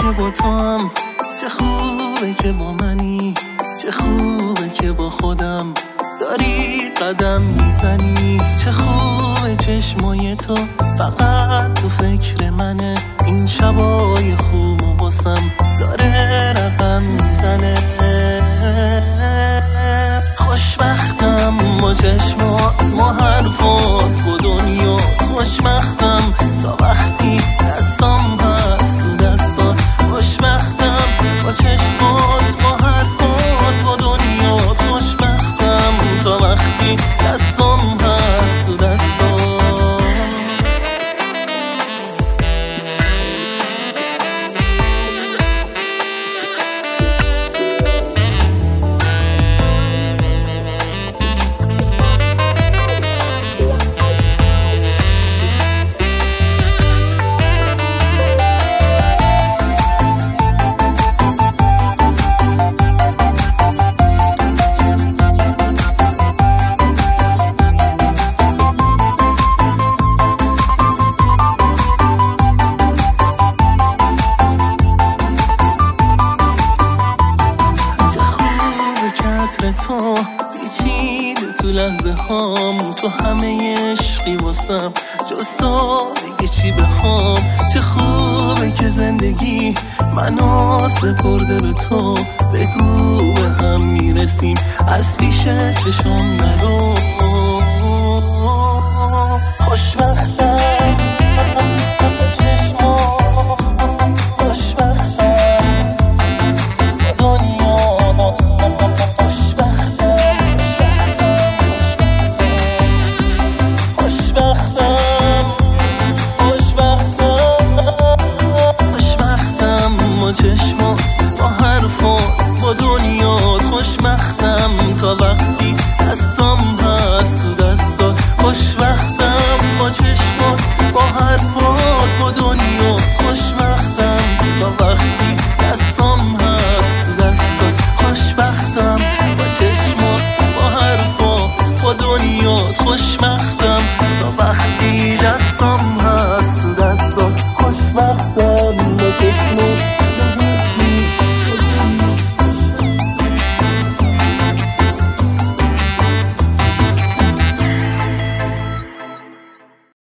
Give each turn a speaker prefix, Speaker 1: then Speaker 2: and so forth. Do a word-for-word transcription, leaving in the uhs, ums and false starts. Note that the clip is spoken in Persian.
Speaker 1: که با تو هم، چه خوبه که با منی، چه خوبه که با خودم داری قدم میزنی. چه خوبه چشمای تو فقط تو فکر منه، این شبای خوب و واسم داره رقم میزنه. خوشبختم با چشمات، ما حرفات با دنیا. خوشبختم تا وقتی دستام هست تو دستات. خوشبختم با چشمات، با حرفات با دنیا. خوشبختم تا وقتی دستام هست تو دستات. تو پیچیده تو لحظه هام، تو همه عشقی واسم، جز تو دیگه چی بخوام. چه خوبه که زندگی منو سپرده به تو، بگو به هم میرسیم از پیش چشم نرو. خوشبختم چشمات، با حرفات با دنیات. خوشبختم تا وقتی دستام هست تو دستات. خوشبختم با چشمات، با حرفات با دنیات. خوشبختم تا وقتی دستام هست تو دستات. خوشبختم با چشمات، با حرفات با دنیات. خوشبختم